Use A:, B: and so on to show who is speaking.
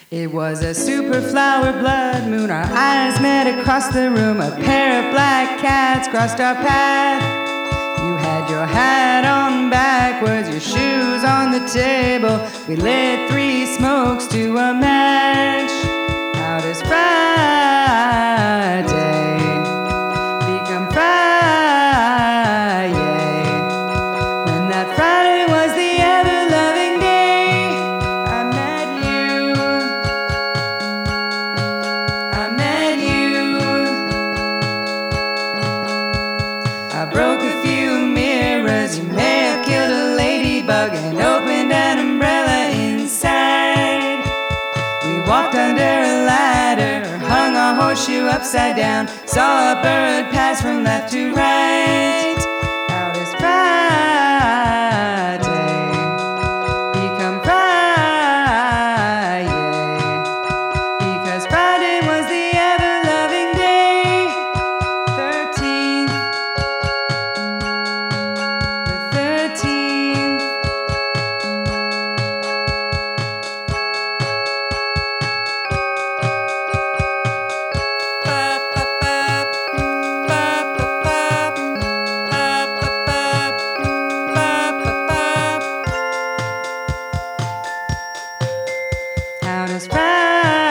A: It was a super flower blood moon. Our eyes met across the room. A pair of black cats crossed our path. You had your hat on backwards, your shoes on the table. We lit 3 smokes to a match. How does Friday become Friday? When that Friday was the ever-loving day, I met you. I met you. I broke a few mirrors. You may have killed a ladybug and opened an umbrella inside. We walked under a ladder, hung a horseshoe upside down, saw a bird pass from left to right. How does Friday become Friday? Because Friday was the ever-loving day. 13th, the 13th. How does Friday